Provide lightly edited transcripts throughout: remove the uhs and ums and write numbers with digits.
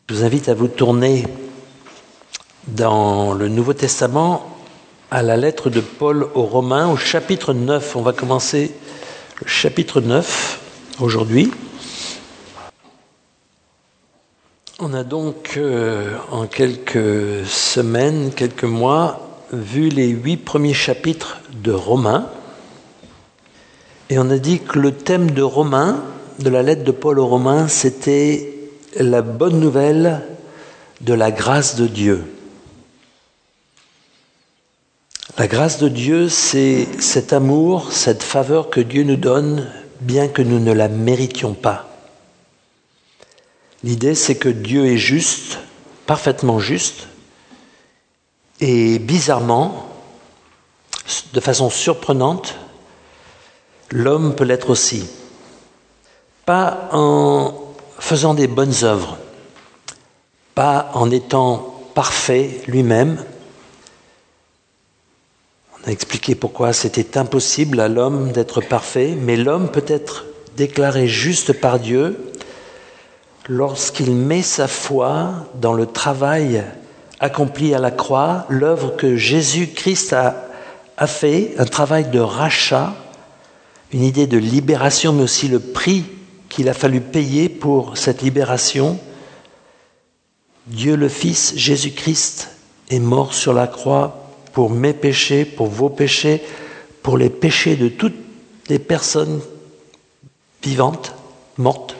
Je vous invite à vous tourner dans le Nouveau Testament à la lettre de Paul aux Romains, au chapitre 9. On va commencer le chapitre 9 aujourd'hui. On a donc en quelques semaines, quelques mois, vu les 8 premiers chapitres de Romains. Et on a dit que le thème de Romains, de la lettre de Paul aux Romains, c'était la bonne nouvelle de la grâce de Dieu. La grâce de Dieu, c'est cet amour, cette faveur que Dieu nous donne, bien que nous ne la méritions pas. L'idée, c'est que Dieu est juste, parfaitement juste, et bizarrement, de façon surprenante, l'homme peut l'être aussi. Pas en faisant des bonnes œuvres, pas en étant parfait lui-même. On a expliqué pourquoi c'était impossible à l'homme d'être parfait, mais l'homme peut être déclaré juste par Dieu lorsqu'il met sa foi dans le travail accompli à la croix, l'œuvre que Jésus-Christ a fait, un travail de rachat, une idée de libération, mais aussi le prix qu'il a fallu payer pour cette libération. Dieu le Fils, Jésus-Christ, est mort sur la croix pour mes péchés, pour vos péchés, pour les péchés de toutes les personnes vivantes, mortes,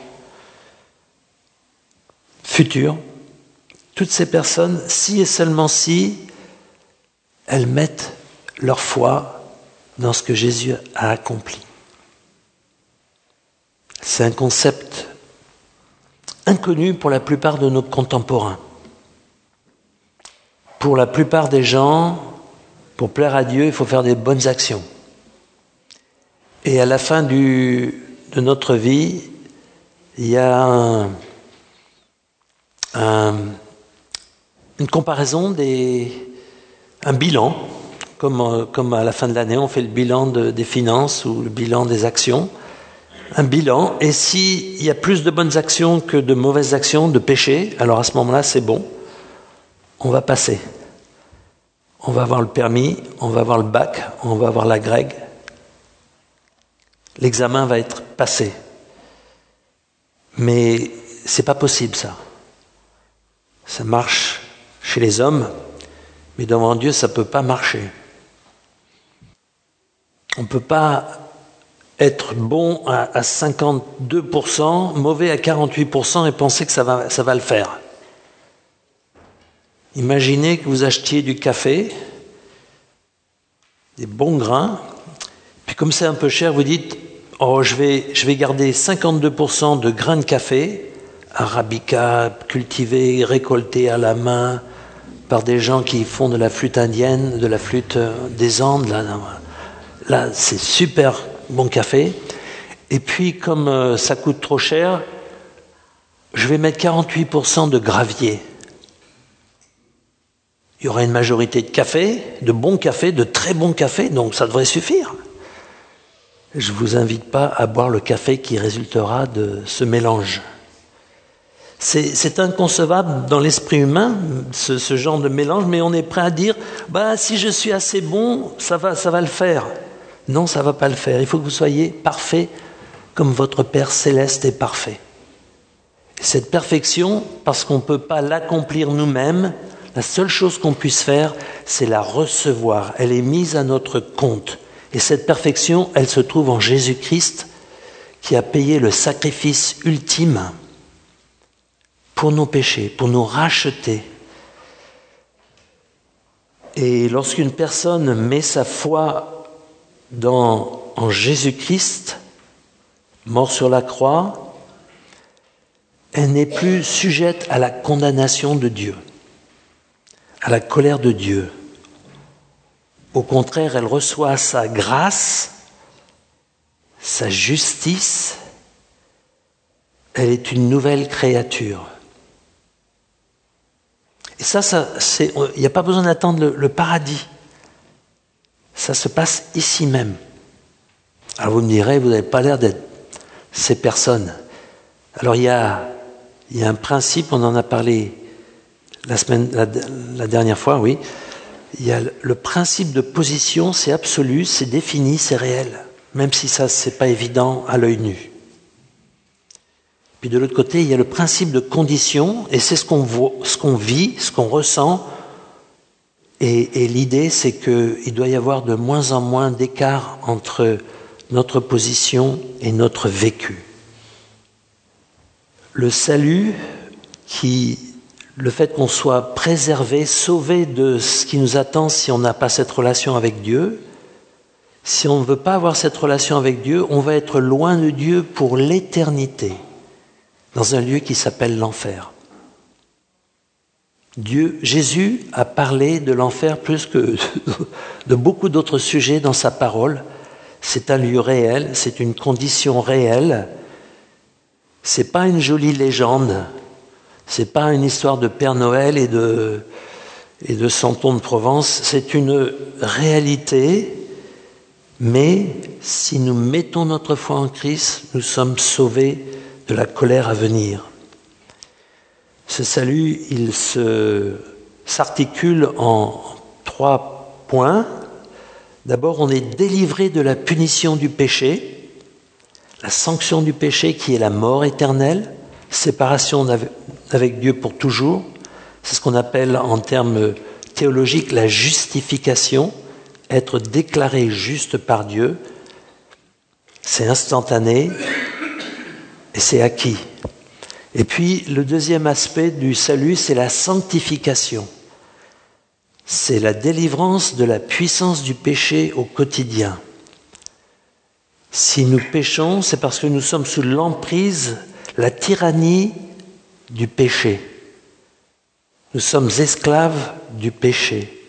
futures. Toutes ces personnes, si et seulement si, elles mettent leur foi dans ce que Jésus a accompli. C'est un concept inconnu pour la plupart de nos contemporains. Pour la plupart des gens, pour plaire à Dieu, il faut faire des bonnes actions. Et à la fin de notre vie, il y a une comparaison, un bilan, comme à la fin de l'année, on fait le bilan des finances ou le bilan des actions. Un bilan, et s'il y a plus de bonnes actions que de mauvaises actions, de péchés, alors à ce moment-là, c'est bon, on va passer. On va avoir le permis, on va avoir le bac, on va avoir la grègue. L'examen va être passé. Mais c'est pas possible, ça. Ça marche chez les hommes, mais devant Dieu, ça peut pas marcher. On peut pas être bon à 52%, mauvais à 48% et penser que ça va le faire. Imaginez que vous achetiez du café, des bons grains, puis comme c'est un peu cher, vous dites « Oh, je vais garder 52% de grains de café, arabica, cultivés, récoltés à la main, par des gens qui font de la flûte indienne, de la flûte des Andes, là c'est super bon café, et puis comme ça coûte trop cher, je vais mettre 48% de gravier. Il y aura une majorité de café, de bon café, de très bon café, donc ça devrait suffire. Je ne vous invite pas à boire le café qui résultera de ce mélange. C'est inconcevable dans l'esprit humain, ce genre de mélange, mais on est prêt à dire si je suis assez bon, ça va le faire. Non, ça ne va pas le faire. Il faut que vous soyez parfait comme votre Père céleste est parfait. Et cette perfection, parce qu'on ne peut pas l'accomplir nous-mêmes, la seule chose qu'on puisse faire, c'est la recevoir. Elle est mise à notre compte. Et cette perfection, elle se trouve en Jésus-Christ, qui a payé le sacrifice ultime pour nos péchés, pour nous racheter. Et lorsqu'une personne met sa foi en Jésus-Christ, mort sur la croix, elle n'est plus sujette à la condamnation de Dieu, à la colère de Dieu. Au contraire, elle reçoit sa grâce, sa justice. Elle est une nouvelle créature. Et il n'y a pas besoin d'attendre le paradis. Ça se passe ici même. Alors vous me direz, vous n'avez pas l'air d'être ces personnes. Alors il y a Il y a un principe, on en a parlé la dernière fois, oui. Il y a le principe de position, c'est absolu, c'est défini, c'est réel, même si ça, c'est pas évident à l'œil nu. Puis de l'autre côté, il y a le principe de condition, et c'est ce qu'on voit, ce qu'on vit, ce qu'on ressent. Et l'idée, c'est qu'il doit y avoir de moins en moins d'écart entre notre position et notre vécu. Le salut, le fait qu'on soit préservé, sauvé de ce qui nous attend si on n'a pas cette relation avec Dieu, si on ne veut pas avoir cette relation avec Dieu, on va être loin de Dieu pour l'éternité, dans un lieu qui s'appelle l'enfer. Jésus a parlé de l'enfer plus que de beaucoup d'autres sujets dans sa parole. C'est un lieu réel, c'est une condition réelle. C'est pas une jolie légende, c'est pas une histoire de Père Noël et de Santon de Provence. C'est une réalité, mais si nous mettons notre foi en Christ, nous sommes sauvés de la colère à venir. Ce salut, il s'articule en 3 points. D'abord, on est délivré de la punition du péché, la sanction du péché qui est la mort éternelle, séparation avec Dieu pour toujours. C'est ce qu'on appelle en termes théologiques la justification, être déclaré juste par Dieu. C'est instantané et c'est acquis. Et puis, le deuxième aspect du salut, c'est la sanctification. C'est la délivrance de la puissance du péché au quotidien. Si nous péchons, c'est parce que nous sommes sous l'emprise, la tyrannie du péché. Nous sommes esclaves du péché.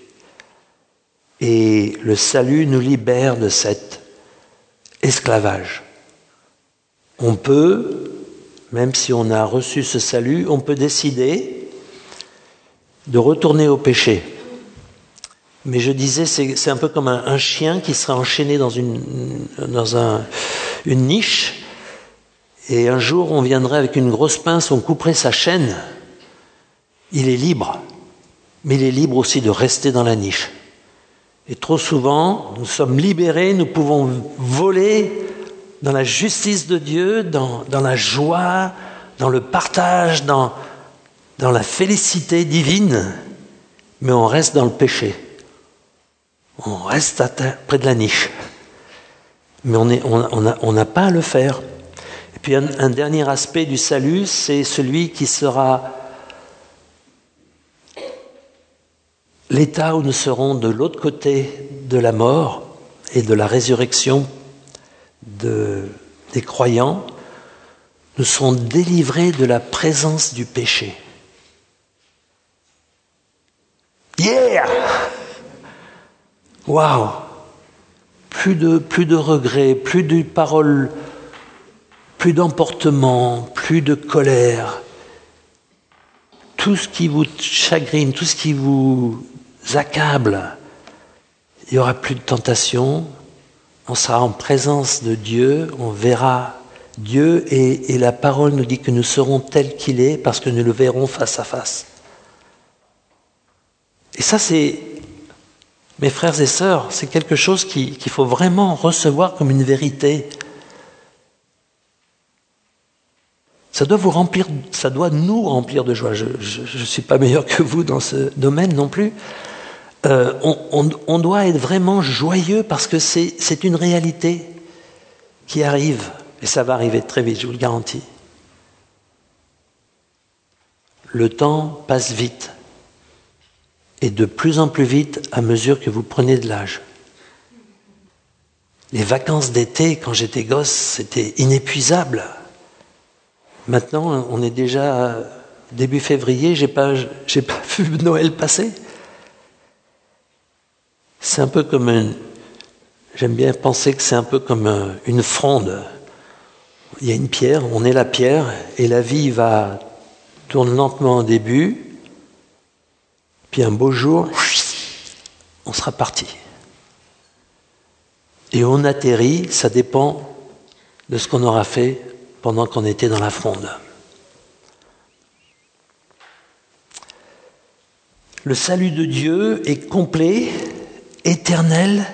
Et le salut nous libère de cet esclavage. On peut, même si on a reçu ce salut, on peut décider de retourner au péché. Mais je disais, c'est un peu comme un chien qui serait enchaîné dans une niche, et un jour on viendrait avec une grosse pince, on couperait sa chaîne. Il est libre, mais il est libre aussi de rester dans la niche. Et trop souvent, nous sommes libérés, nous pouvons voler dans la justice de Dieu, dans la joie, dans le partage, dans la félicité divine, mais on reste dans le péché. On reste près de la niche. Mais on n'a pas à le faire. Et puis un dernier aspect du salut, c'est celui qui sera l'état où nous serons de l'autre côté de la mort et de la résurrection des croyants. Nous serons délivrés de la présence du péché. Yeah! Waouh! Plus de regrets, plus de paroles, plus d'emportement, plus de colère. Tout ce qui vous chagrine, tout ce qui vous accable, il n'y aura plus de tentation. On sera en présence de Dieu, on verra Dieu et la parole nous dit que nous serons tels qu'il est parce que nous le verrons face à face. Et ça, c'est, mes frères et sœurs, c'est quelque chose qu'il faut vraiment recevoir comme une vérité. Ça doit vous remplir, ça doit nous remplir de joie. Je ne suis pas meilleur que vous dans ce domaine non plus. On doit être vraiment joyeux parce que c'est une réalité qui arrive. Et ça va arriver très vite, je vous le garantis. Le temps passe vite. Et de plus en plus vite à mesure que vous prenez de l'âge. Les vacances d'été, quand j'étais gosse, c'était inépuisable. Maintenant, on est déjà début février, j'ai pas vu Noël passer. C'est un peu comme j'aime bien penser que c'est un peu comme une fronde. Il y a une pierre, on est la pierre, et la vie tourne lentement au début, puis un beau jour, on sera parti. Et on atterrit, ça dépend de ce qu'on aura fait pendant qu'on était dans la fronde. Le salut de Dieu est complet, éternel,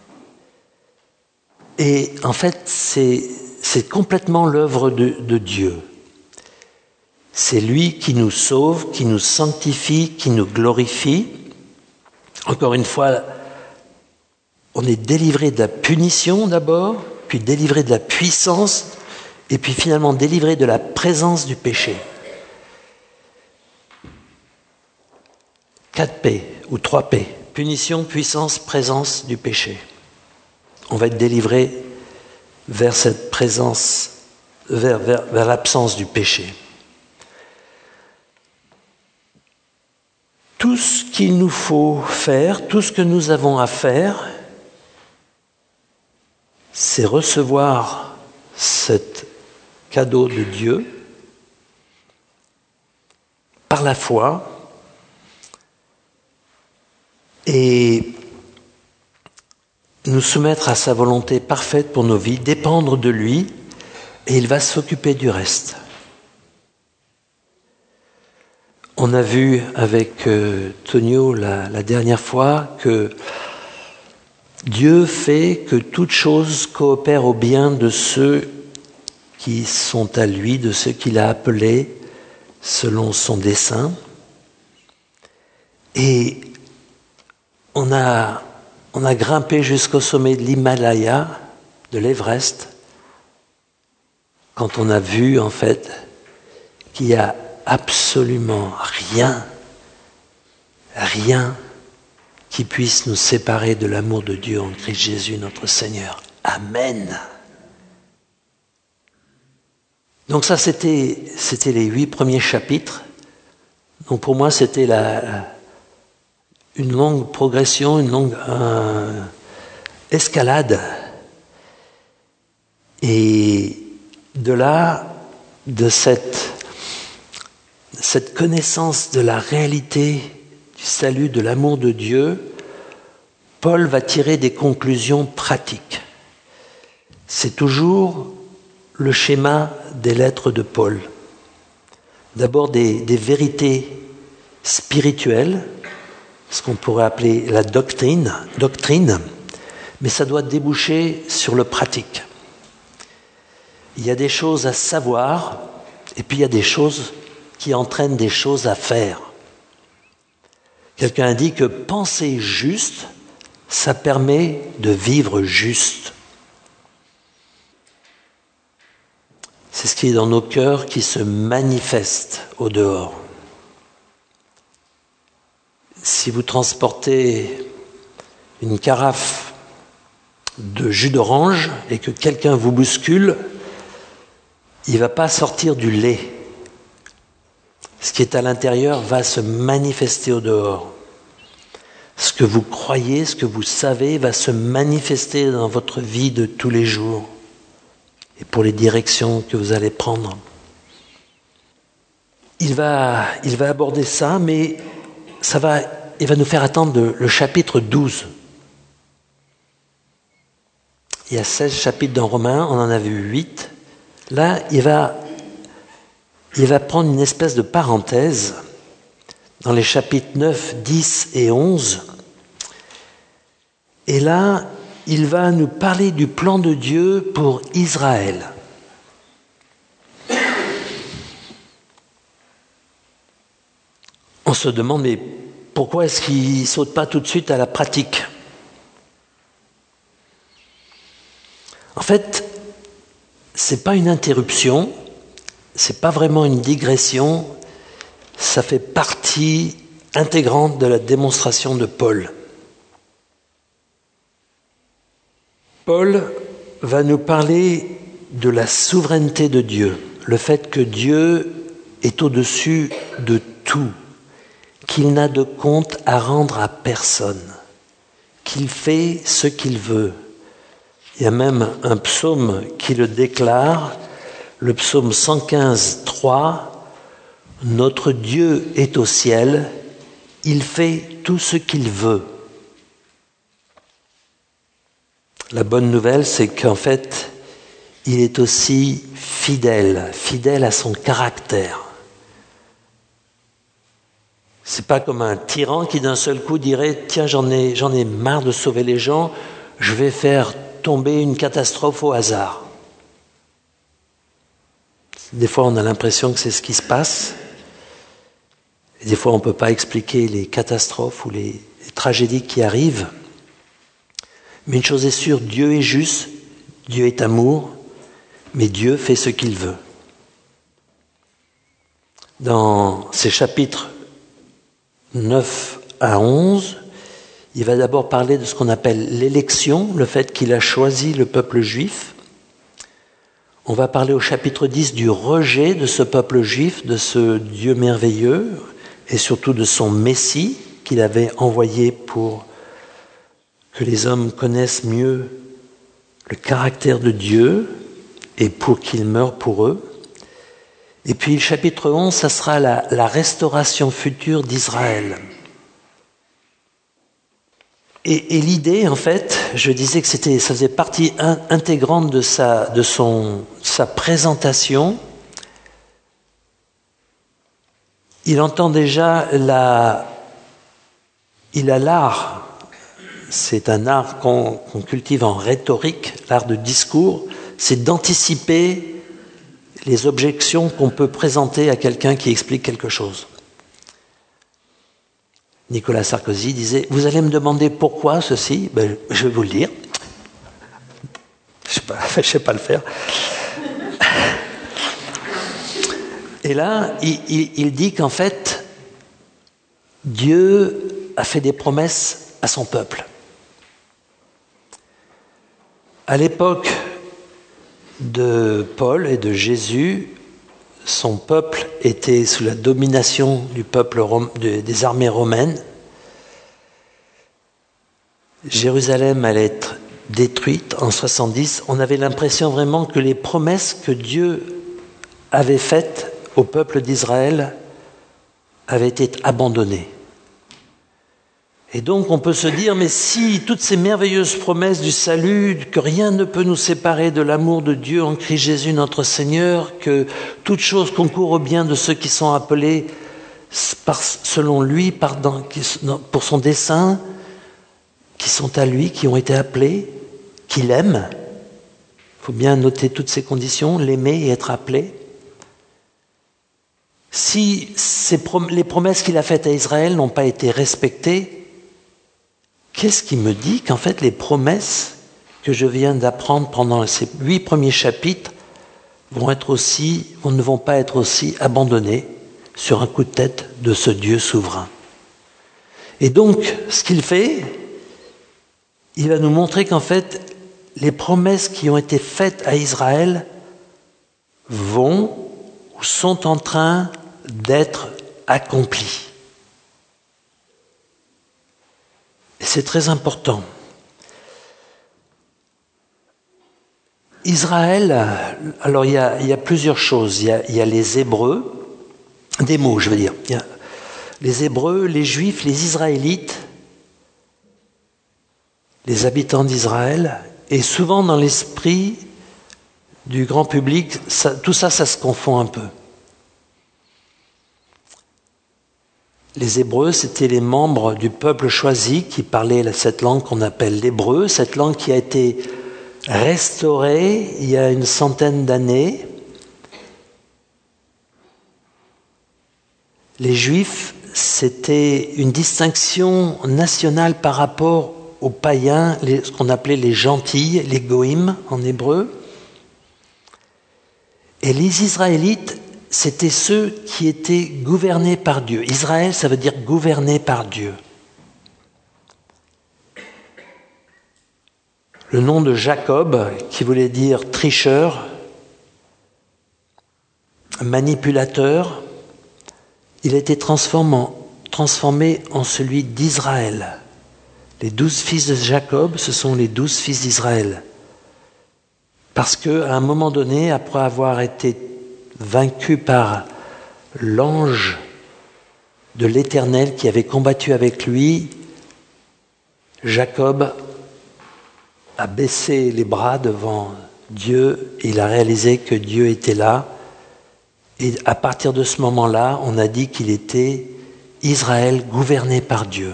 et en fait, c'est complètement l'œuvre de Dieu. C'est lui qui nous sauve, qui nous sanctifie, qui nous glorifie. Encore une fois, on est délivré de la punition d'abord, puis délivré de la puissance, et puis finalement délivré de la présence du péché. 4 P ou 3 P. Punition, puissance, présence du péché. On va être délivré vers cette présence, vers l'absence du péché. Tout ce qu'il nous faut faire, tout ce que nous avons à faire, c'est recevoir ce cadeau de Dieu par la foi et nous soumettre à sa volonté parfaite pour nos vies, dépendre de lui, et il va s'occuper du reste. On a vu avec Tonio la dernière fois que Dieu fait que toute chose coopère au bien de ceux qui sont à lui, de ceux qu'il a appelés selon son dessein. Et on a grimpé jusqu'au sommet de l'Himalaya, de l'Everest, quand on a vu en fait qu'il y a absolument rien qui puisse nous séparer de l'amour de Dieu en Christ Jésus notre Seigneur. Amen. Donc ça, c'était les 8 premiers chapitres. Donc pour moi, c'était une longue progression, une longue escalade. Et de là, de cette connaissance de la réalité du salut, de l'amour de Dieu, Paul va tirer des conclusions pratiques. C'est toujours le schéma des lettres de Paul. D'abord des vérités spirituelles, ce qu'on pourrait appeler la doctrine, mais ça doit déboucher sur le pratique. Il y a des choses à savoir, et puis il y a des choses qui entraînent des choses à faire. Quelqu'un a dit que penser juste, ça permet de vivre juste. C'est ce qui est dans nos cœurs qui se manifeste au dehors. Si vous transportez une carafe de jus d'orange et que quelqu'un vous bouscule, il ne va pas sortir du lait. Ce qui est à l'intérieur va se manifester au dehors. Ce que vous croyez, ce que vous savez va se manifester dans votre vie de tous les jours et pour les directions que vous allez prendre. Il va aborder ça, mais il va nous faire attendre le chapitre 12. Il y a 16 chapitres dans Romains, on en a vu 8. Là, il va prendre une espèce de parenthèse dans les chapitres 9, 10 et 11. Et là, il va nous parler du plan de Dieu pour Israël. On se demande, mais pourquoi est-ce qu'il ne saute pas tout de suite à la pratique ? En fait, ce n'est pas une interruption, ce n'est pas vraiment une digression, ça fait partie intégrante de la démonstration de Paul. Paul va nous parler de la souveraineté de Dieu, le fait que Dieu est au-dessus de tout, qu'il n'a de compte à rendre à personne, qu'il fait ce qu'il veut. Il y a même un psaume qui le déclare, le psaume 115, 3, « Notre Dieu est au ciel, il fait tout ce qu'il veut. » La bonne nouvelle, c'est qu'en fait, il est aussi fidèle à son caractère. C'est pas comme un tyran qui d'un seul coup dirait « Tiens, j'en ai marre de sauver les gens, je vais faire tomber une catastrophe au hasard. » Des fois, on a l'impression que c'est ce qui se passe. Et des fois, on ne peut pas expliquer les catastrophes ou les tragédies qui arrivent. Mais une chose est sûre, Dieu est juste, Dieu est amour, mais Dieu fait ce qu'il veut. Dans ces chapitres 9 à 11, il va d'abord parler de ce qu'on appelle l'élection, le fait qu'il a choisi le peuple juif. On va parler au chapitre 10 du rejet de ce peuple juif, de ce Dieu merveilleux, et surtout de son Messie qu'il avait envoyé pour que les hommes connaissent mieux le caractère de Dieu et pour qu'il meure pour eux. Et puis le chapitre 11, ça sera la restauration future d'Israël. Et l'idée, en fait, je disais que ça faisait partie intégrante de sa présentation. Il entend déjà il a l'art, c'est un art qu'on cultive en rhétorique, l'art de discours, c'est d'anticiper les objections qu'on peut présenter à quelqu'un qui explique quelque chose. Nicolas Sarkozy disait « Vous allez me demander pourquoi ceci ?» Je vais vous le dire. Je ne sais pas le faire. Et là, il dit qu'en fait, Dieu a fait des promesses à son peuple. À l'époque de Paul et de Jésus, son peuple était sous la domination du peuple des armées romaines. Jérusalem allait être détruite en 70. On avait l'impression vraiment que les promesses que Dieu avait faites au peuple d'Israël avaient été abandonnées. Et donc on peut se dire, mais si toutes ces merveilleuses promesses du salut, que rien ne peut nous séparer de l'amour de Dieu en Christ Jésus notre Seigneur, que toute chose concourt au bien de ceux qui sont appelés selon lui, pour son dessein, qui sont à lui, qui ont été appelés, qu'il aime. Il faut bien noter toutes ces conditions, l'aimer et être appelé. Si les promesses qu'il a faites à Israël n'ont pas été respectées, qu'est-ce qui me dit qu'en fait les promesses que je viens d'apprendre pendant ces 8 premiers chapitres ne vont pas être aussi abandonnées sur un coup de tête de ce Dieu souverain. Et donc, ce qu'il fait, il va nous montrer qu'en fait, les promesses qui ont été faites à Israël vont ou sont en train d'être accomplies. Et c'est très important. Israël, alors il y a plusieurs choses. Il y a les Hébreux, des mots je veux dire. Il y a les Hébreux, les Juifs, les Israélites, les habitants d'Israël, et souvent dans l'esprit du grand public, tout ça se confond un peu. Les Hébreux, c'était les membres du peuple choisi qui parlaient cette langue qu'on appelle l'hébreu, cette langue qui a été restaurée il y a une centaine d'années. Les Juifs, c'était une distinction nationale par rapport aux païens, ce qu'on appelait les gentils, les goïm en hébreu. Et les Israélites, c'était ceux qui étaient gouvernés par Dieu. Israël, ça veut dire gouverné par Dieu. Le nom de Jacob, qui voulait dire tricheur, manipulateur, il a été transformé en celui d'Israël. Les 12 fils de Jacob, ce sont les 12 fils d'Israël. Parce qu'à un moment donné, après avoir été vaincu par l'ange de l'Éternel qui avait combattu avec lui, Jacob a baissé les bras devant Dieu et il a réalisé que Dieu était là. Et à partir de ce moment-là, on a dit qu'il était Israël gouverné par Dieu.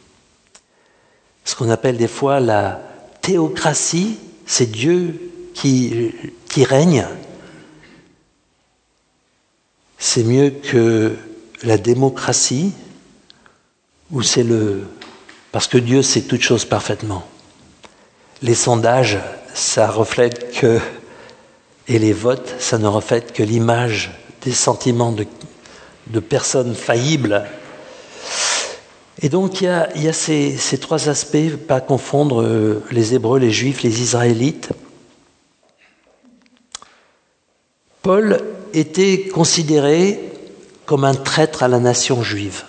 Ce qu'on appelle des fois la théocratie, c'est Dieu qui règne. C'est mieux que la démocratie, ou parce que Dieu sait toutes choses parfaitement. Les sondages, ça reflète que, et les votes, ça ne reflète que l'image des sentiments de personnes faillibles. Et donc il y a ces trois aspects, pas confondre les Hébreux, les Juifs, les Israélites. Paul était considéré comme un traître à la nation juive.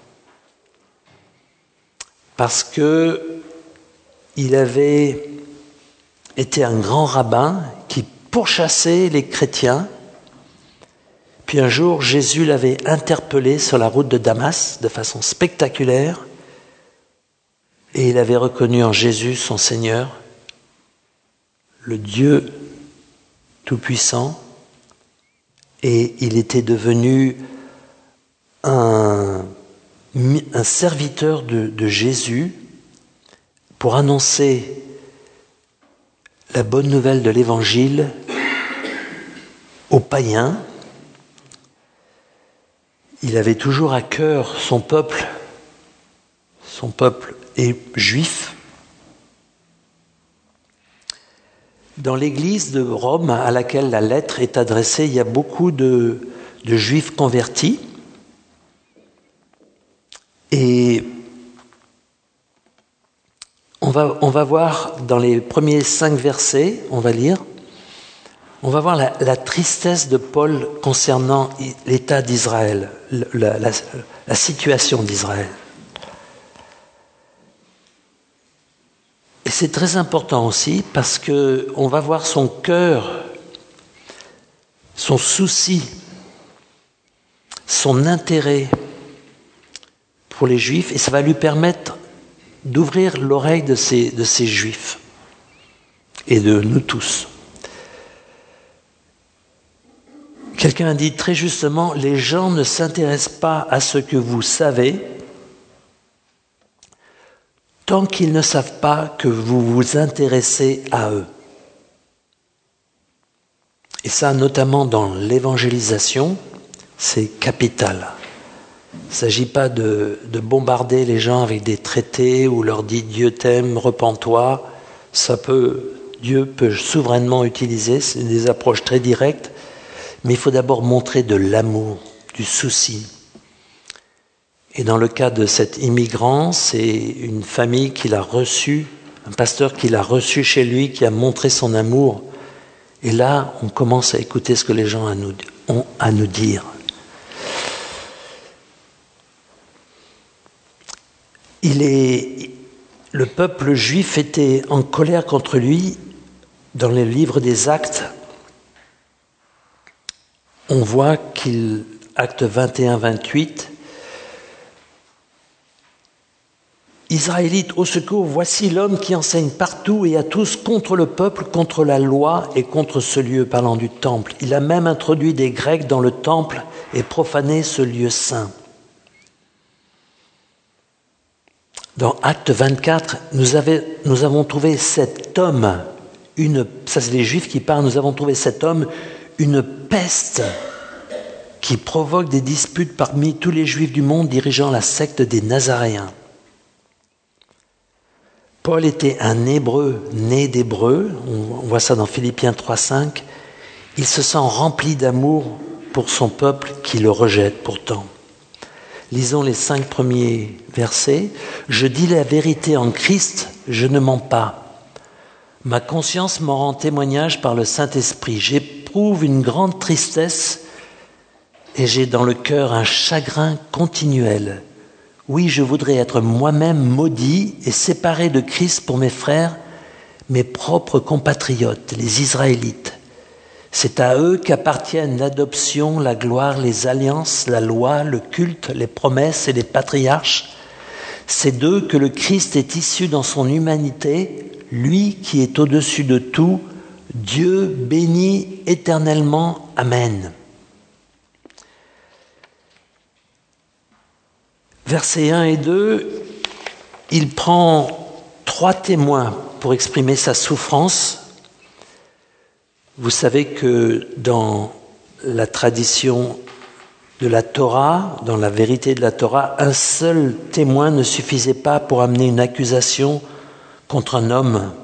Parce que il avait été un grand rabbin qui pourchassait les chrétiens. Puis un jour, Jésus l'avait interpellé sur la route de Damas de façon spectaculaire et il avait reconnu en Jésus son Seigneur, le Dieu Tout-Puissant, et il était devenu un serviteur de Jésus pour annoncer la bonne nouvelle de l'Évangile aux païens. Il avait toujours à cœur son peuple est juif. Dans l'église de Rome à laquelle la lettre est adressée, il y a beaucoup de juifs convertis. Et on va voir dans les premiers 5 versets, on va voir la tristesse de Paul concernant l'état d'Israël, la situation d'Israël. Et c'est très important aussi parce qu'on va voir son cœur, son souci, son intérêt pour les Juifs, et ça va lui permettre d'ouvrir l'oreille de ces Juifs et de nous tous. Quelqu'un a dit très justement, les gens ne s'intéressent pas à ce que vous savez tant qu'ils ne savent pas que vous vous intéressez à eux. Et ça, notamment dans l'évangélisation, c'est capital. Il ne s'agit pas de bombarder les gens avec des traités où leur dit « Dieu t'aime, repens-toi ». Dieu peut souverainement utiliser, c'est des approches très directes, mais il faut d'abord montrer de l'amour, du souci. Et dans le cas de cet immigrant, c'est une famille qui l'a reçu, un pasteur qui l'a reçu chez lui, qui a montré son amour. Et là, on commence à écouter ce que les gens ont à nous dire. Le peuple juif était en colère contre lui. Dans le livre des Actes, on voit Actes 21-28, Israélites, au secours, voici l'homme qui enseigne partout et à tous contre le peuple, contre la loi et contre ce lieu, parlant du temple. Il a même introduit des Grecs dans le temple et profané ce lieu saint. Dans Acte 24, nous avons trouvé cet homme, ça c'est les Juifs qui parlent, nous avons trouvé cet homme une peste qui provoque des disputes parmi tous les Juifs du monde dirigeant la secte des Nazaréens. Paul était un Hébreu né d'Hébreux, on voit ça dans Philippiens 3,5. Il se sent rempli d'amour pour son peuple qui le rejette pourtant. Lisons les 5 premiers versets. « Je dis la vérité en Christ, je ne mens pas. Ma conscience m'en rend témoignage par le Saint-Esprit. J'éprouve une grande tristesse et j'ai dans le cœur un chagrin continuel. Oui, je voudrais être moi-même maudit et séparé de Christ pour mes frères, mes propres compatriotes, les Israélites. C'est à eux qu'appartiennent l'adoption, la gloire, les alliances, la loi, le culte, les promesses et les patriarches. C'est d'eux que le Christ est issu dans son humanité, lui qui est au-dessus de tout, Dieu béni éternellement. Amen. » Versets 1 et 2, il prend 3 témoins pour exprimer sa souffrance. Vous savez que dans la tradition de la Torah, dans la vérité de la Torah, un seul témoin ne suffisait pas pour amener une accusation contre un homme.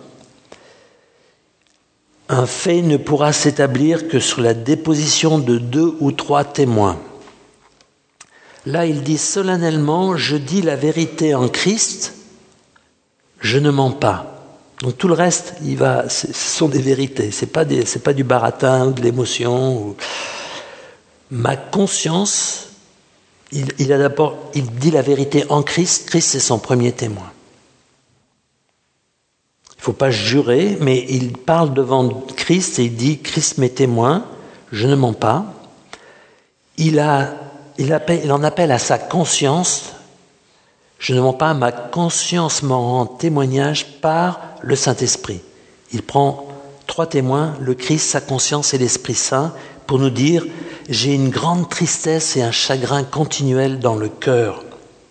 Un fait ne pourra s'établir que sur la déposition de 2 ou 3 témoins. Là, il dit solennellement, je dis la vérité en Christ, je ne mens pas. Donc tout le reste, ce sont des vérités, c'est pas du baratin ou de l'émotion. Ma conscience, il dit la vérité en Christ. Christ, c'est son premier témoin. Il ne faut pas jurer, mais il parle devant Christ et il dit, Christ m'est témoin, je ne mens pas. Il en appelle à sa conscience, je ne mens pas, ma conscience m'en rend témoignage par le Saint-Esprit. Il prend 3 témoins, le Christ, sa conscience et l'Esprit Saint, pour nous dire, j'ai une grande tristesse et un chagrin continuel dans le cœur.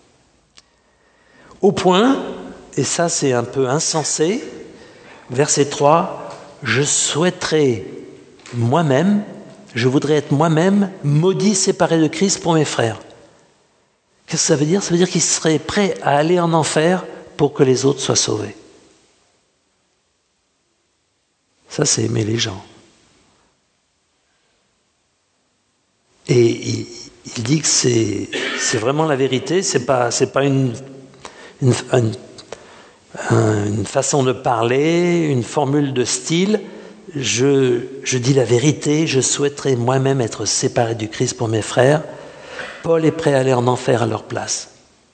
Au point, et ça c'est un peu insensé, verset 3, je voudrais être moi-même maudit, séparé de Christ pour mes frères. Qu'est-ce que ça veut dire ? Ça veut dire qu'il serait prêt à aller en enfer pour que les autres soient sauvés. Ça, c'est aimer les gens. Et il dit que c'est vraiment la vérité, c'est pas une façon de parler, une formule de style. Je dis la vérité, je souhaiterais moi-même être séparé du Christ pour mes frères. Paul est prêt à aller en enfer à leur place.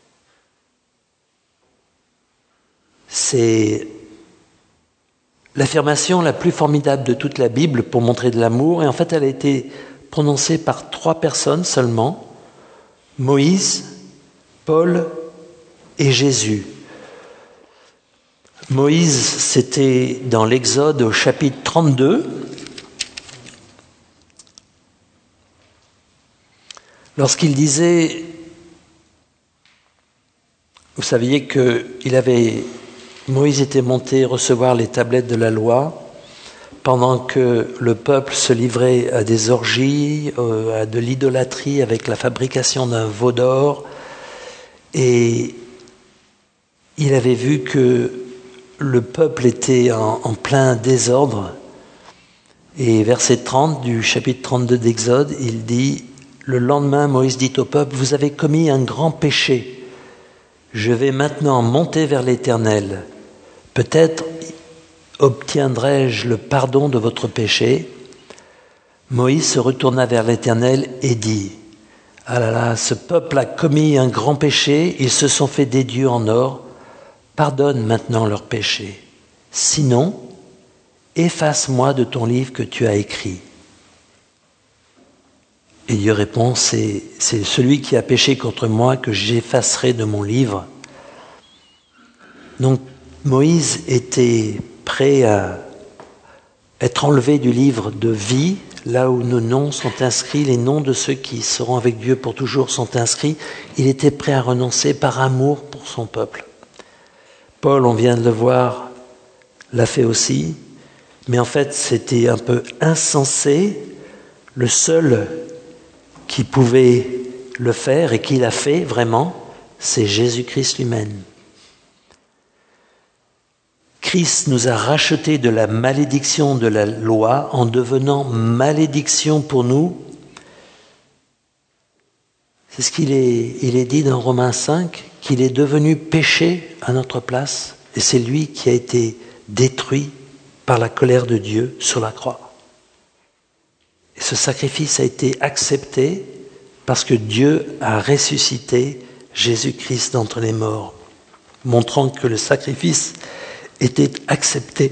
C'est l'affirmation la plus formidable de toute la Bible pour montrer de l'amour, et en fait elle a été prononcée par 3 personnes seulement, Moïse, Paul et Jésus. Moïse, c'était dans l'Exode au chapitre 32. Lorsqu'il disait, vous saviez que Moïse était monté recevoir les tablettes de la loi pendant que le peuple se livrait à des orgies, à de l'idolâtrie avec la fabrication d'un veau d'or, et il avait vu que le peuple était en plein désordre. Et verset 30 du chapitre 32 d'Exode, il dit, le lendemain, Moïse dit au peuple, vous avez commis un grand péché. Je vais maintenant monter vers l'Éternel. Peut-être obtiendrai-je le pardon de votre péché. Moïse se retourna vers l'Éternel et dit, ah là là, ce peuple a commis un grand péché, ils se sont fait des dieux en or. Pardonne maintenant leurs péchés. Sinon, efface-moi de ton livre que tu as écrit. Et Dieu répond, c'est celui qui a péché contre moi que j'effacerai de mon livre. Donc Moïse était prêt à être enlevé du livre de vie, là où nos noms sont inscrits, les noms de ceux qui seront avec Dieu pour toujours sont inscrits. Il était prêt à renoncer par amour pour son peuple. Paul, on vient de le voir, l'a fait aussi, mais en fait c'était un peu insensé. Le seul qui pouvait le faire et qui l'a fait vraiment, c'est Jésus-Christ lui-même. Christ nous a rachetés de la malédiction de la loi en devenant malédiction pour nous. C'est ce qu'il est dit dans Romains 5, qu'il est devenu péché à notre place, et c'est lui qui a été détruit par la colère de Dieu sur la croix. Et ce sacrifice a été accepté parce que Dieu a ressuscité Jésus-Christ d'entre les morts, montrant que le sacrifice était accepté.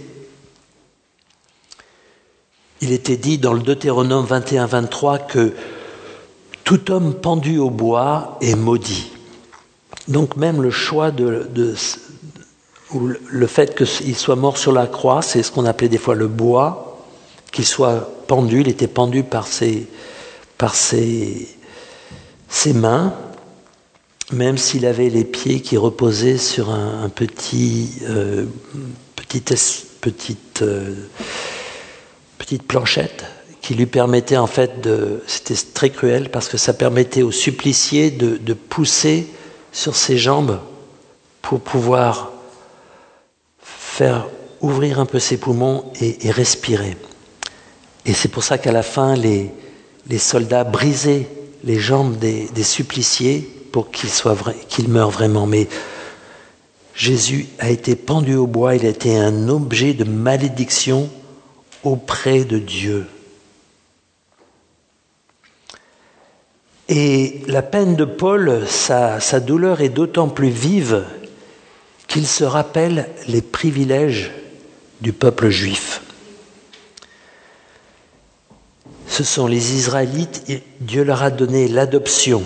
Il était dit dans le Deutéronome 21-23 que tout homme pendu au bois est maudit. Donc même le choix ou le fait qu'il soit mort sur la croix, c'est ce qu'on appelait des fois le bois, qu'il soit pendu, il était pendu par ses mains. même s'il avait les pieds qui reposaient sur un petite planchette qui lui permettait en fait c'était très cruel parce que ça permettait au supplicié de pousser sur ses jambes pour pouvoir faire ouvrir un peu ses poumons et respirer. Et c'est pour ça qu'à la fin, les soldats brisaient les jambes des suppliciés pour qu'ils meurent vraiment. Mais Jésus a été pendu au bois, il a été un objet de malédiction auprès de Dieu. Et la peine de Paul, sa douleur est d'autant plus vive qu'il se rappelle les privilèges du peuple juif. Ce sont les Israélites, Dieu leur a donné l'adoption.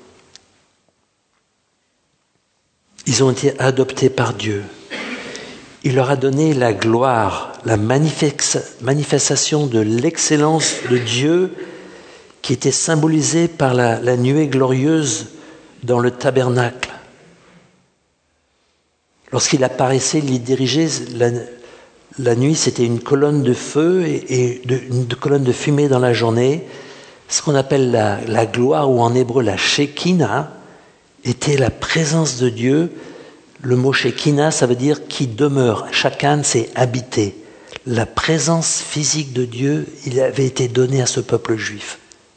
Ils ont été adoptés par Dieu. Il leur a donné la gloire, la manifestation de l'excellence de Dieu qui était symbolisée par la nuée glorieuse dans le tabernacle. Lorsqu'il apparaissait, il y dirigeait, la nuit, c'était une colonne de feu et une colonne de fumée dans la journée. Ce qu'on appelle la gloire, ou en hébreu la Shekinah, était la présence de Dieu. Le mot Shekinah, ça veut dire qui demeure. Shakan, c'est habiter. La présence physique de Dieu, il avait été donnée à ce peuple juif.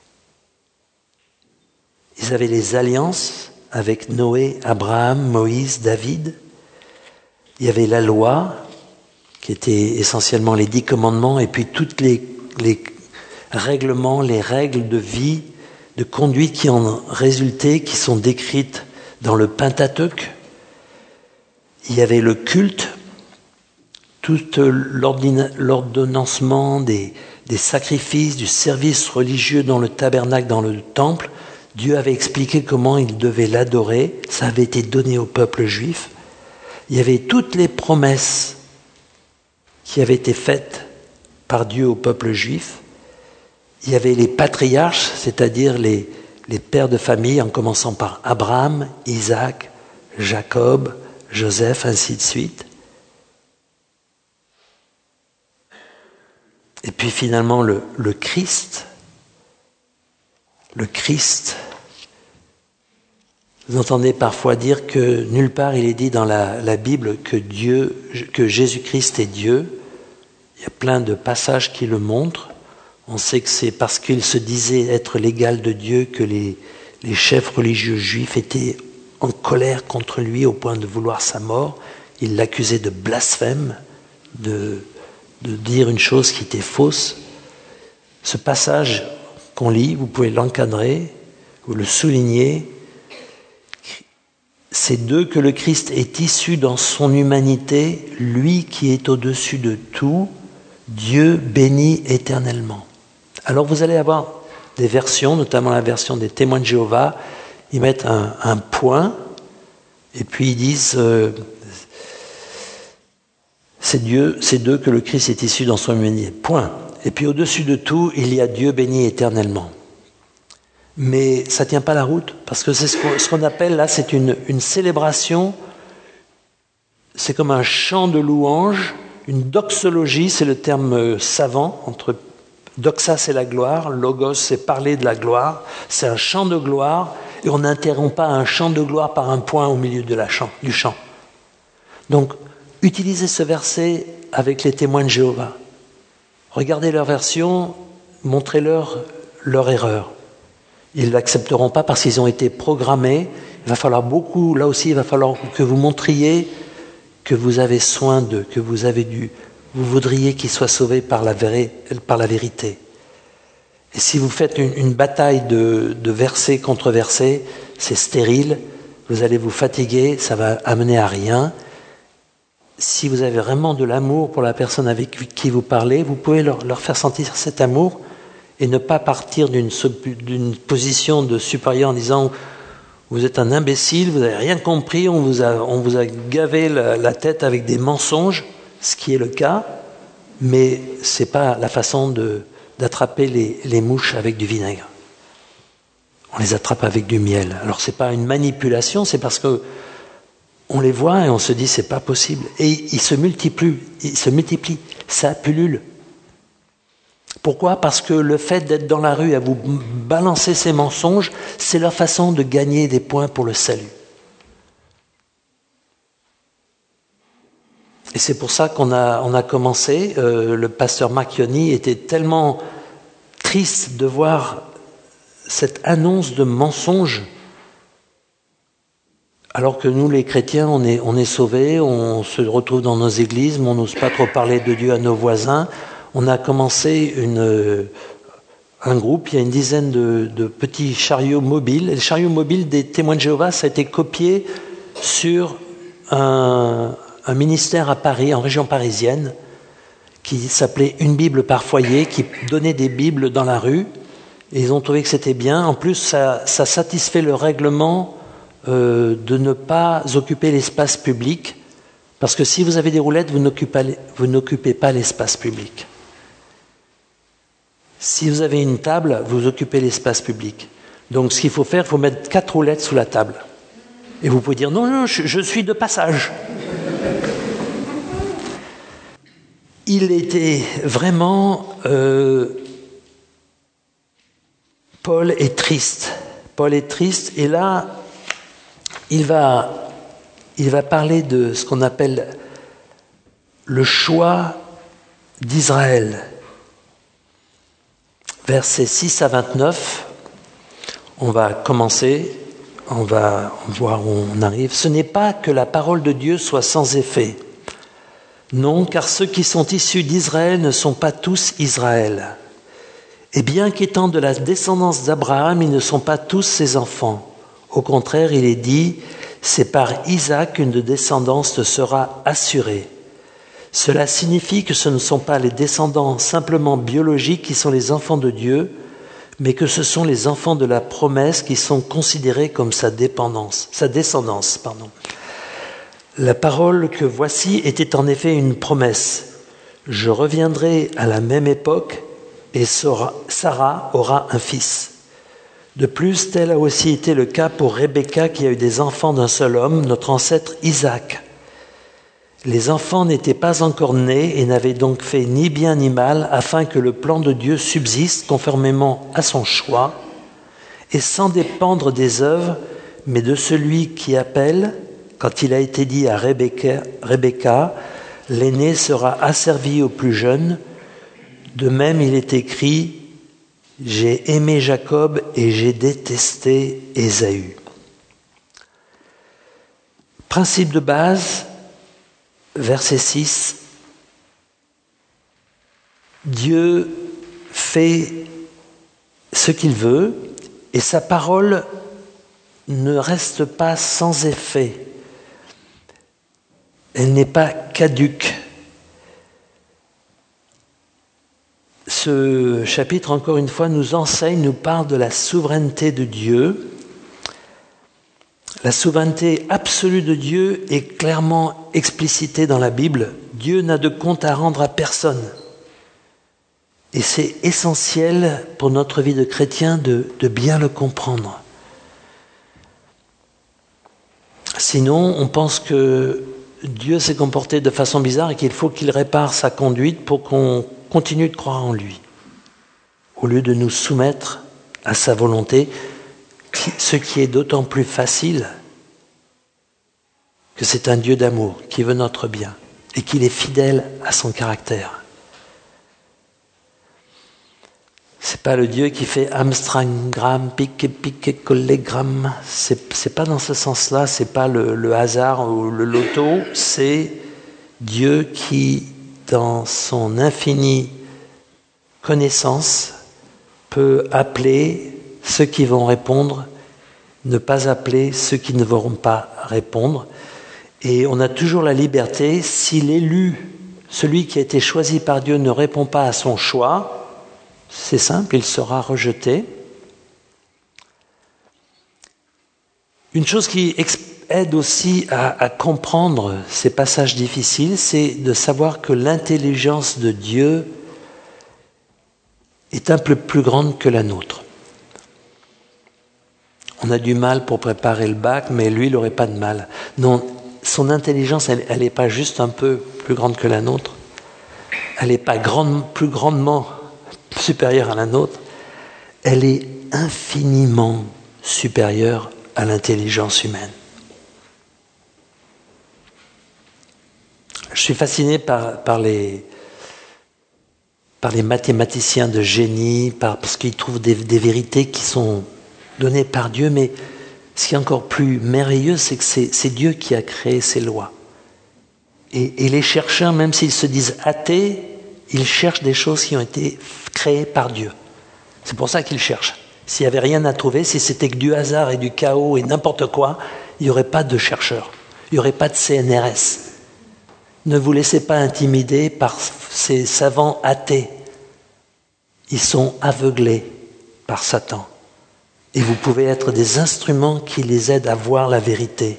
Ils avaient les alliances avec Noé, Abraham, Moïse, David. Il y avait la loi, qui était essentiellement les 10 commandements, et puis toutes les règlements, les règles de vie, de conduite qui en résultaient, qui sont décrites dans le Pentateuque. Il y avait le culte, tout l'ordonnancement des sacrifices, du service religieux dans le tabernacle, dans le temple. Dieu avait expliqué comment il devait l'adorer, ça avait été donné au peuple juif. Il y avait toutes les promesses qui avaient été faites par Dieu au peuple juif. Il y avait les patriarches, c'est-à-dire les pères de famille, en commençant par Abraham, Isaac, Jacob, Joseph, ainsi de suite. Et puis finalement le Christ. Le Christ. Vous entendez parfois dire que nulle part il est dit dans la Bible que Jésus-Christ est Dieu. Il y a plein de passages qui le montrent. On sait que c'est parce qu'il se disait être l'égal de Dieu que les chefs religieux juifs étaient en colère contre lui au point de vouloir sa mort. Ils l'accusaient de blasphème, de dire une chose qui était fausse. Ce passage qu'on lit, vous pouvez l'encadrer, vous le souligner. C'est d'eux que le Christ est issu dans son humanité, lui qui est au-dessus de tout, Dieu béni éternellement. Alors vous allez avoir des versions, notamment la version des témoins de Jéhovah, ils mettent un point, et puis ils disent c'est d'eux que le Christ est issu dans son humanité. Point. Et puis au-dessus de tout, il y a Dieu béni éternellement. Mais ça ne tient pas la route, parce que c'est ce qu'on appelle là, c'est une célébration, c'est comme un chant de louange, une doxologie, c'est le terme savant, entre doxa c'est la gloire, logos c'est parler de la gloire, c'est un chant de gloire, et on n'interrompt pas un chant de gloire par un point au milieu du chant. Donc, utilisez ce verset avec les témoins de Jéhovah. Regardez leur version, montrez-leur leur erreur. Ils ne l'accepteront pas parce qu'ils ont été programmés. Il va falloir beaucoup, là aussi, il va falloir que vous montriez que vous avez soin d'eux, que vous voudriez qu'ils soient sauvés par la vérité. Et si vous faites une bataille de versets contre versets, c'est stérile, vous allez vous fatiguer, ça va amener à rien. Si vous avez vraiment de l'amour pour la personne avec qui vous parlez, vous pouvez leur faire sentir cet amour et ne pas partir d'une position de supérieur en disant vous êtes un imbécile, vous n'avez rien compris, on vous a gavé la tête avec des mensonges, ce qui est le cas, mais ce n'est pas la façon d'attraper les mouches avec du vinaigre. On les attrape avec du miel. Alors c'est pas une manipulation, c'est parce que on les voit et on se dit c'est pas possible. Et ils se multiplient, ça pullule. Pourquoi ? Parce que le fait d'être dans la rue à vous balancer ces mensonges, c'est leur façon de gagner des points pour le salut. Et c'est pour ça qu'on a commencé. Le pasteur Macchioni était tellement triste de voir cette annonce de mensonges, alors que nous, les chrétiens, on est sauvés, on se retrouve dans nos églises, mais on n'ose pas trop parler de Dieu à nos voisins. On a commencé un groupe, il y a une dizaine de petits chariots mobiles. Les chariots mobiles des témoins de Jéhovah, ça a été copié sur un ministère à Paris, en région parisienne, qui s'appelait Une Bible par foyer, qui donnait des Bibles dans la rue. Et ils ont trouvé que c'était bien. En plus, ça satisfait le règlement de ne pas occuper l'espace public, parce que si vous avez des roulettes, vous n'occupez pas l'espace public. Si vous avez une table, vous occupez l'espace public. Donc ce qu'il faut faire, il faut mettre 4 roulettes sous la table. Et vous pouvez dire, non, je suis de passage. Il était vraiment... Paul est triste. Et là, il va parler de ce qu'on appelle le choix d'Israël. Versets 6 à 29, on va commencer, on va voir où on arrive. Ce n'est pas que la parole de Dieu soit sans effet. Non, car ceux qui sont issus d'Israël ne sont pas tous Israël. Et bien qu'étant de la descendance d'Abraham, ils ne sont pas tous ses enfants. Au contraire, il est dit, c'est par Isaac qu'une descendance te sera assurée. Cela signifie que ce ne sont pas les descendants simplement biologiques qui sont les enfants de Dieu, mais que ce sont les enfants de la promesse qui sont considérés comme sa descendance. La parole que voici était en effet une promesse. Je reviendrai à la même époque et Sarah aura un fils. De plus, tel a aussi été le cas pour Rebecca qui a eu des enfants d'un seul homme, notre ancêtre Isaac. Les enfants n'étaient pas encore nés et n'avaient donc fait ni bien ni mal, afin que le plan de Dieu subsiste conformément à son choix, et sans dépendre des œuvres, mais de celui qui appelle, quand il a été dit à Rebecca, l'aîné sera asservi au plus jeune. De même, il est écrit, j'ai aimé Jacob et j'ai détesté Ésaü. Principe de base, verset 6, Dieu fait ce qu'il veut et sa parole ne reste pas sans effet. Elle n'est pas caduque. Ce chapitre, encore une fois, nous parle de la souveraineté de Dieu. La souveraineté absolue de Dieu est clairement explicitée dans la Bible. Dieu n'a de compte à rendre à personne. Et c'est essentiel pour notre vie de chrétien de bien le comprendre. Sinon, on pense que Dieu s'est comporté de façon bizarre et qu'il faut qu'il répare sa conduite pour qu'on continue de croire en lui, au lieu de nous soumettre à sa volonté, ce qui est d'autant plus facile que c'est un Dieu d'amour qui veut notre bien et qu'il est fidèle à son caractère. C'est pas le Dieu qui fait Amstramgram, pique, collégramme. C'est pas dans ce sens-là, c'est pas le hasard ou le loto, c'est Dieu qui, dans son infinie connaissance, peut appeler ceux qui vont répondre, ne pas appeler ceux qui ne voudront pas répondre. Et on a toujours la liberté, si l'élu, celui qui a été choisi par Dieu, ne répond pas à son choix, c'est simple, il sera rejeté. Une chose qui aide aussi à comprendre ces passages difficiles, c'est de savoir que l'intelligence de Dieu est un peu plus grande que la nôtre. On a du mal pour préparer le bac, mais lui, il n'aurait pas de mal. Non, son intelligence, elle n'est pas juste un peu plus grande que la nôtre. Elle n'est pas plus grandement supérieure à la nôtre. Elle est infiniment supérieure à l'intelligence humaine. Je suis fasciné par les mathématiciens de génie, parce qu'ils trouvent des vérités qui sont données par Dieu, mais ce qui est encore plus merveilleux, c'est que c'est Dieu qui a créé ces lois. Et les chercheurs, même s'ils se disent athées, ils cherchent des choses qui ont été créées par Dieu. C'est pour ça qu'ils cherchent. S'il n'y avait rien à trouver, si c'était que du hasard et du chaos et n'importe quoi, il n'y aurait pas de chercheurs, il n'y aurait pas de CNRS. Ne vous laissez pas intimider par ces savants athées. Ils sont aveuglés par Satan. Et vous pouvez être des instruments qui les aident à voir la vérité.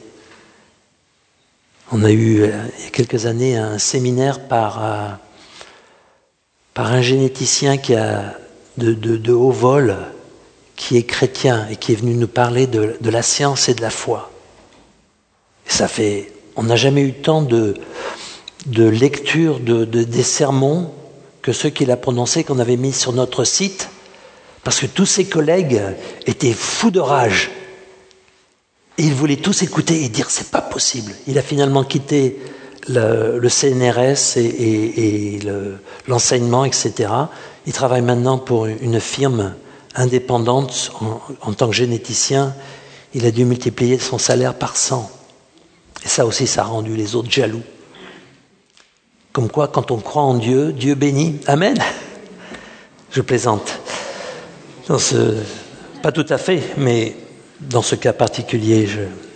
On a eu, il y a quelques années, un séminaire par un généticien qui a de haut vol, qui est chrétien et qui est venu nous parler de la science et de la foi. Et on n'a jamais eu tant de lecture des sermons que ceux qu'il a prononcés, qu'on avait mis sur notre site, parce que tous ses collègues étaient fous de rage. Et ils voulaient tous écouter et dire c'est pas possible. Il a finalement quitté le CNRS et l'enseignement, etc. Il travaille maintenant pour une firme indépendante en tant que généticien. Il a dû multiplier son salaire par 100. Et ça aussi, ça a rendu les autres jaloux. Comme quoi, quand on croit en Dieu, Dieu bénit. Amen. Je plaisante. Pas tout à fait, mais dans ce cas particulier,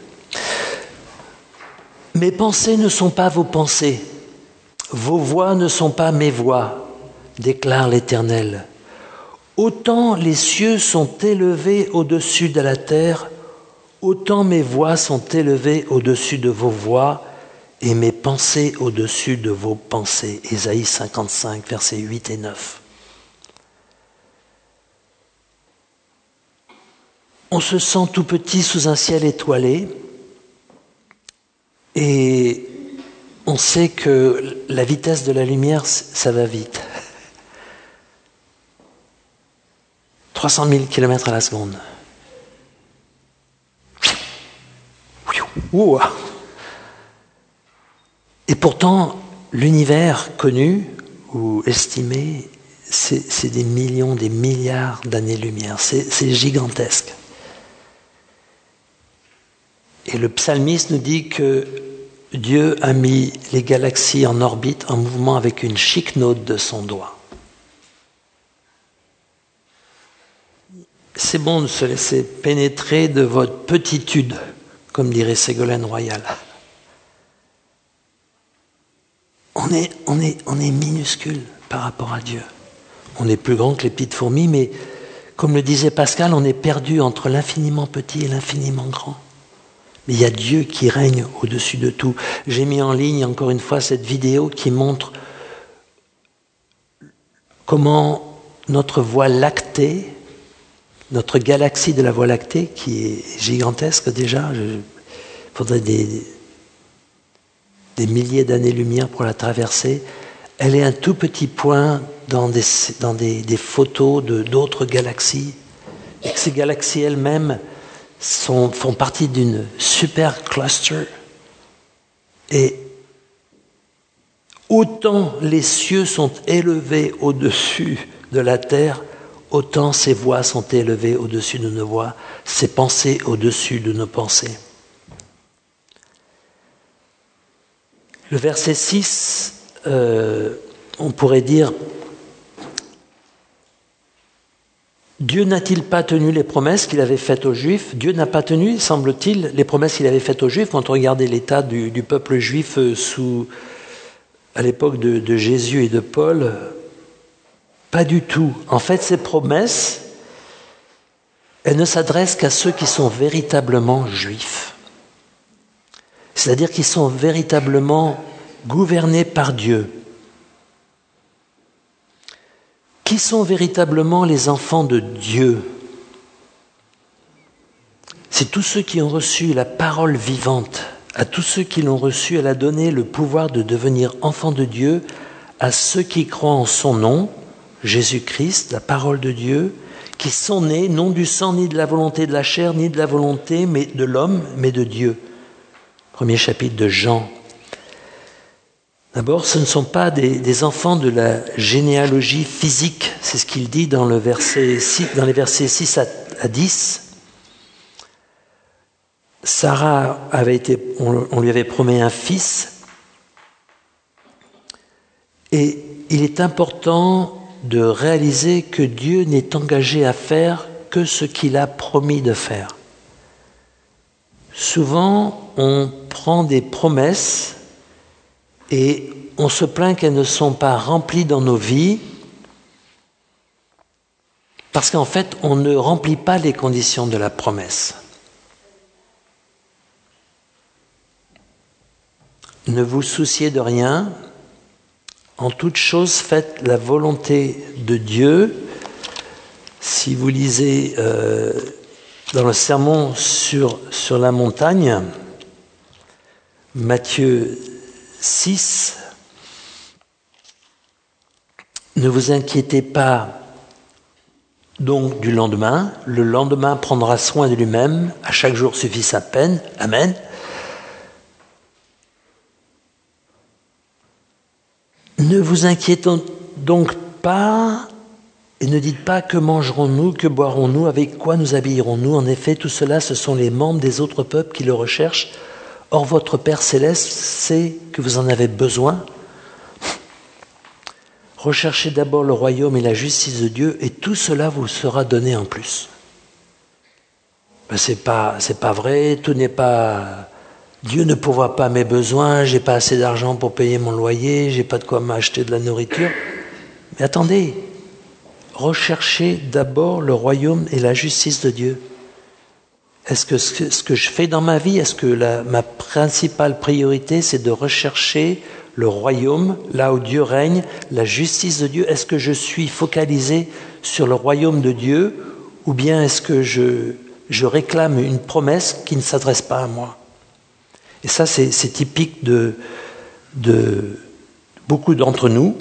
Mes pensées ne sont pas vos pensées, vos voix ne sont pas mes voix, déclare l'Éternel. Autant les cieux sont élevés au-dessus de la terre, autant mes voix sont élevées au-dessus de vos voix et mes pensées au-dessus de vos pensées. Ésaïe 55, versets 8 et 9. On se sent tout petit sous un ciel étoilé et on sait que la vitesse de la lumière, ça va vite. 300 000 km à la seconde. Et pourtant, l'univers connu ou estimé, c'est des millions, des milliards d'années-lumière. C'est gigantesque. Et le psalmiste nous dit que Dieu a mis les galaxies en orbite, en mouvement avec une chiquenaude de son doigt. C'est bon de se laisser pénétrer de votre petitude, comme dirait Ségolène Royal. On est minuscule par rapport à Dieu. On est plus grand que les petites fourmis, mais comme le disait Pascal, on est perdu entre l'infiniment petit et l'infiniment grand. Mais il y a Dieu qui règne au-dessus de tout. J'ai mis en ligne encore une fois cette vidéo qui montre comment notre Voie lactée, notre galaxie de la Voie lactée, qui est gigantesque déjà, il faudrait des milliers d'années-lumière pour la traverser, elle est un tout petit point dans des photos d'autres galaxies, et que ces galaxies elles-mêmes font partie d'une super cluster. Et autant les cieux sont élevés au-dessus de la terre, autant ces voix sont élevées au-dessus de nos voix, ces pensées au-dessus de nos pensées. Le verset 6, on pourrait dire Dieu n'a-t-il pas tenu les promesses qu'il avait faites aux Juifs ? Dieu n'a pas tenu, semble-t-il, les promesses qu'il avait faites aux Juifs quand on regardait l'état du peuple juif à l'époque de Jésus et de Paul. Pas du tout. En fait, ces promesses, elles ne s'adressent qu'à ceux qui sont véritablement juifs. C'est-à-dire qui sont véritablement gouvernés par Dieu. Qui sont véritablement les enfants de Dieu? C'est tous ceux qui ont reçu la parole vivante. À tous ceux qui l'ont reçue, elle a donné le pouvoir de devenir enfants de Dieu, à ceux qui croient en son nom, Jésus-Christ, la parole de Dieu, qui sont nés non du sang, ni de la volonté de la chair, ni de la volonté de l'homme, mais de Dieu. Premier chapitre de Jean. D'abord, ce ne sont pas des enfants de la généalogie physique, c'est ce qu'il dit dans les versets 6 à 10. Sarah on lui avait promis un fils, et il est important de réaliser que Dieu n'est engagé à faire que ce qu'il a promis de faire. Souvent, on prend des promesses et on se plaint qu'elles ne sont pas remplies dans nos vies parce qu'en fait, on ne remplit pas les conditions de la promesse. Ne vous souciez de rien. En toute chose, faites la volonté de Dieu. Si vous lisez dans le sermon sur la montagne, Matthieu 6, ne vous inquiétez pas donc du lendemain. Le lendemain prendra soin de lui-même. À chaque jour suffit sa peine. Amen. Ne vous inquiétons donc pas et ne dites pas que mangerons-nous, que boirons-nous, avec quoi nous habillerons-nous. En effet, tout cela, ce sont les membres des autres peuples qui le recherchent. Or, votre Père céleste sait que vous en avez besoin. Recherchez d'abord le royaume et la justice de Dieu, et tout cela vous sera donné en plus. C'est pas vrai, tout n'est pas... Dieu ne pourvoit pas mes besoins, j'ai pas assez d'argent pour payer mon loyer, j'ai pas de quoi m'acheter de la nourriture. Mais attendez, recherchez d'abord le royaume et la justice de Dieu. Est-ce que ce que je fais dans ma vie, est-ce que ma principale priorité, c'est de rechercher le royaume, là où Dieu règne, la justice de Dieu? Est-ce que je suis focalisé sur le royaume de Dieu, ou bien est-ce que je réclame une promesse qui ne s'adresse pas à moi? Et ça, c'est typique de beaucoup d'entre nous.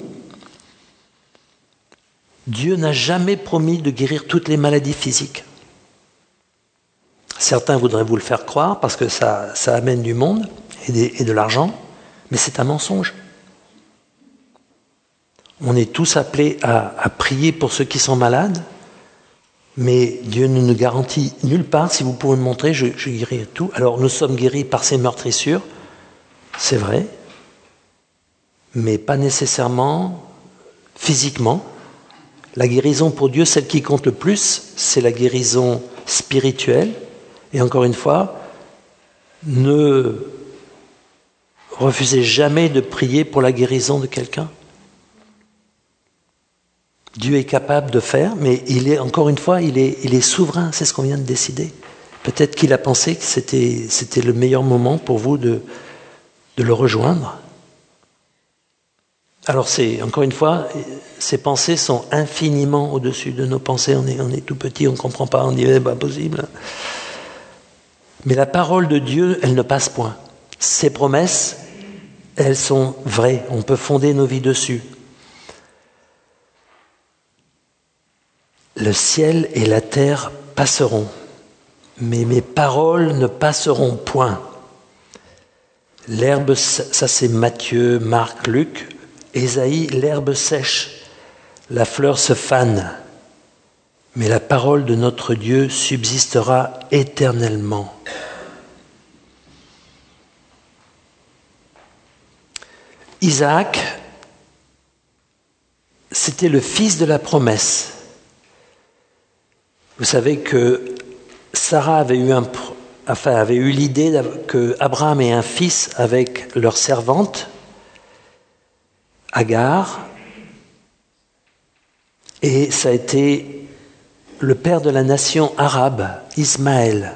Dieu n'a jamais promis de guérir toutes les maladies physiques. Certains voudraient vous le faire croire parce que ça amène du monde et de l'argent, mais c'est un mensonge. On est tous appelés à prier pour ceux qui sont malades, mais Dieu ne nous garantit nulle part. Si vous pouvez me montrer, je guérirai tout. Alors nous sommes guéris par ces meurtrissures, c'est vrai, mais pas nécessairement physiquement. La guérison pour Dieu, celle qui compte le plus, c'est la guérison spirituelle. Et encore une fois, ne refusez jamais de prier pour la guérison de quelqu'un. Dieu est capable de faire, mais encore une fois, il est souverain, c'est ce qu'on vient de décider. Peut-être qu'il a pensé que c'était le meilleur moment pour vous de le rejoindre. Alors encore une fois, ces pensées sont infiniment au-dessus de nos pensées. On est tout petit, on ne comprend pas, on dit c'est pas possible. Mais la parole de Dieu, elle ne passe point. Ses promesses, elles sont vraies. On peut fonder nos vies dessus. Le ciel et la terre passeront, mais mes paroles ne passeront point. L'herbe, ça c'est Matthieu, Marc, Luc. Ésaïe, l'herbe sèche, la fleur se fane, mais la parole de notre Dieu subsistera éternellement. Isaac, c'était le fils de la promesse. Vous savez que Sarah avait eu l'idée qu'Abraham ait un fils avec leur servante, Agar, et ça a été le père de la nation arabe, Ismaël.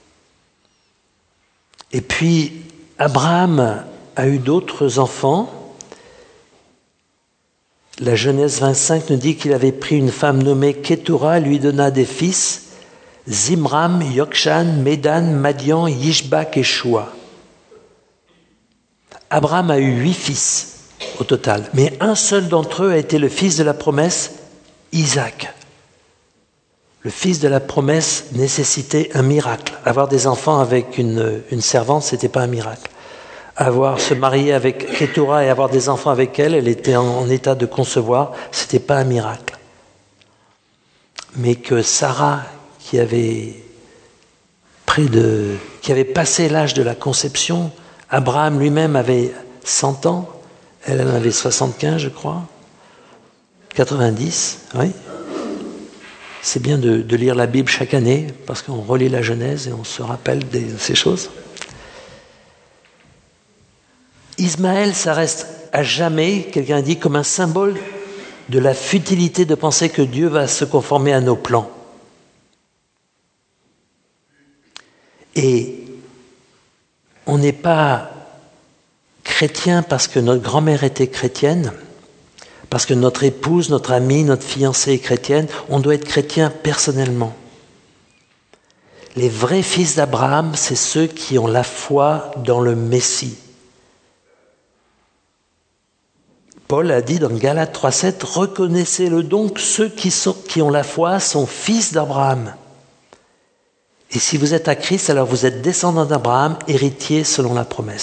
Et puis Abraham a eu d'autres enfants. La Genèse 25 nous dit qu'il avait pris une femme nommée Kétura, lui donna des fils, Zimram, Yokshan, Médan, Madian, Yishbak et Shua. Abraham a eu 8 fils au total, mais un seul d'entre eux a été le fils de la promesse, Isaac. Le fils de la promesse nécessitait un miracle. Avoir des enfants avec une servante, ce n'était pas un miracle. Se marier avec Ketura et avoir des enfants avec elle, elle était en état de concevoir, ce n'était pas un miracle. Mais que Sarah, qui avait passé l'âge de la conception, Abraham lui-même avait 100 ans, elle en avait 75, je crois, 90, oui. C'est bien de lire la Bible chaque année, parce qu'on relit la Genèse et on se rappelle de ces choses. Ismaël, ça reste à jamais, quelqu'un dit, comme un symbole de la futilité de penser que Dieu va se conformer à nos plans. Et on n'est pas chrétien parce que notre grand-mère était chrétienne, parce que notre épouse, notre amie, notre fiancée est chrétienne. On doit être chrétien personnellement. Les vrais fils d'Abraham, c'est ceux qui ont la foi dans le Messie. Paul a dit dans Galates 3,7 « Reconnaissez-le donc, ceux qui ont la foi sont fils d'Abraham. Et si vous êtes à Christ, alors vous êtes descendants d'Abraham, héritiers selon la promesse. »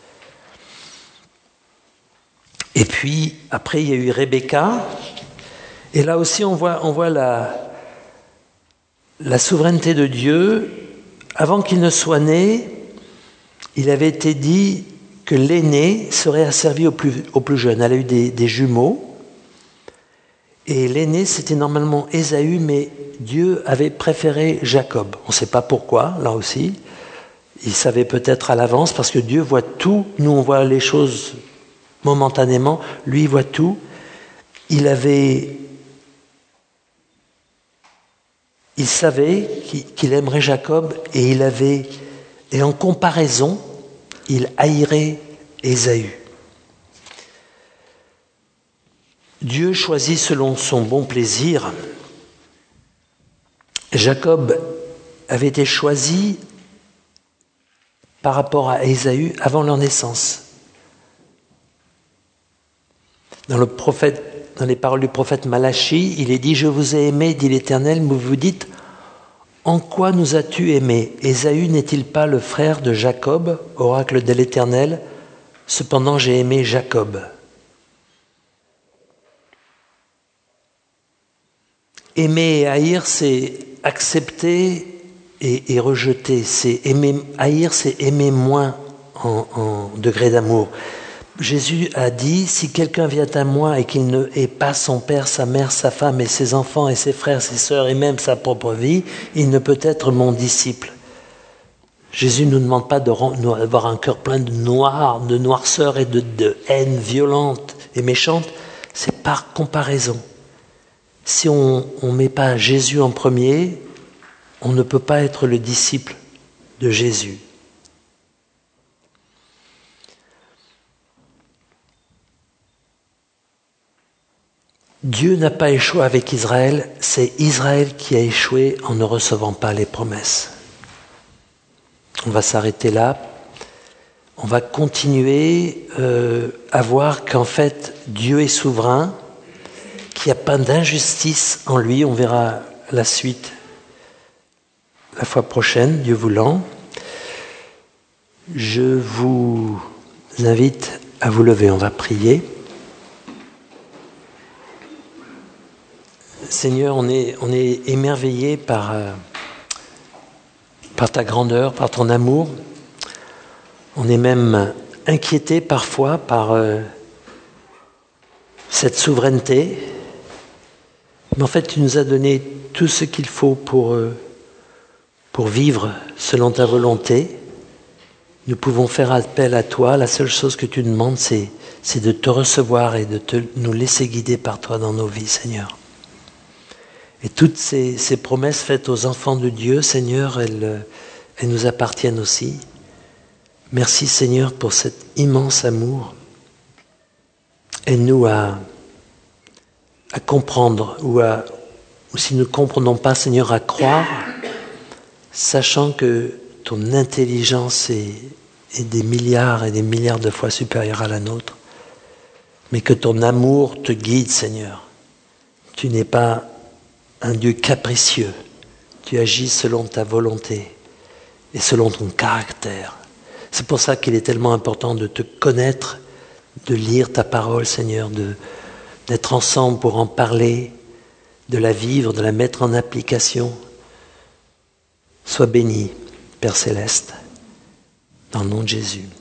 Et puis, après, il y a eu Rebecca. Et là aussi, on voit la souveraineté de Dieu. Avant qu'il ne soit né, il avait été dit que l'aîné serait asservi au plus jeune. Elle a eu des jumeaux. Et l'aîné, c'était normalement Ésaü, mais Dieu avait préféré Jacob. On ne sait pas pourquoi, là aussi. Il savait peut-être à l'avance, parce que Dieu voit tout. Nous, on voit les choses momentanément. Lui, il voit tout. Il savait qu'il aimerait Jacob, et en comparaison, il haïrait Ésaü. Dieu choisit selon son bon plaisir. Jacob avait été choisi par rapport à Ésaü avant leur naissance. Dans les paroles du prophète Malachi, il est dit « Je vous ai aimé, dit l'Éternel, mais vous dites « En quoi nous as-tu aimés ? Ésaü n'est-il pas le frère de Jacob, oracle de l'Éternel ? Cependant j'ai aimé Jacob. » Aimer et haïr, c'est accepter et rejeter. Haïr, c'est aimer moins en degré d'amour. Jésus a dit, si quelqu'un vient à moi et qu'il ne hait pas son père, sa mère, sa femme et ses enfants et ses frères, ses sœurs et même sa propre vie, il ne peut être mon disciple. Jésus ne nous demande pas d'avoir un cœur plein de noirceur et de haine violente et méchante. C'est par comparaison. Si on ne met pas Jésus en premier, on ne peut pas être le disciple de Jésus. Dieu n'a pas échoué avec Israël, c'est Israël qui a échoué en ne recevant pas les promesses. On va s'arrêter là. On va continuer à voir qu'en fait, Dieu est souverain, qu'il n'y a pas d'injustice en lui. On verra la suite la fois prochaine, Dieu voulant. Je vous invite à vous lever, on va prier. Seigneur, on est émerveillé par ta grandeur, par ton amour. On est même inquiété parfois par cette souveraineté. Mais en fait, tu nous as donné tout ce qu'il faut pour vivre selon ta volonté. Nous pouvons faire appel à toi. La seule chose que tu demandes, c'est de te recevoir et de nous laisser guider par toi dans nos vies, Seigneur. Et toutes ces promesses faites aux enfants de Dieu, Seigneur, elles nous appartiennent aussi. Merci, Seigneur, pour cet immense amour. Aide-nous à comprendre, ou si nous ne comprenons pas, Seigneur, à croire sachant que ton intelligence est des milliards et des milliards de fois supérieure à la nôtre, mais que ton amour te guide, Seigneur. Tu n'es pas un Dieu capricieux. Tu agis selon ta volonté et selon ton caractère. C'est pour ça qu'il est tellement important de te connaître, de lire ta parole, Seigneur, d'être ensemble pour en parler, de la vivre, de la mettre en application. Sois béni, Père Céleste, dans le nom de Jésus.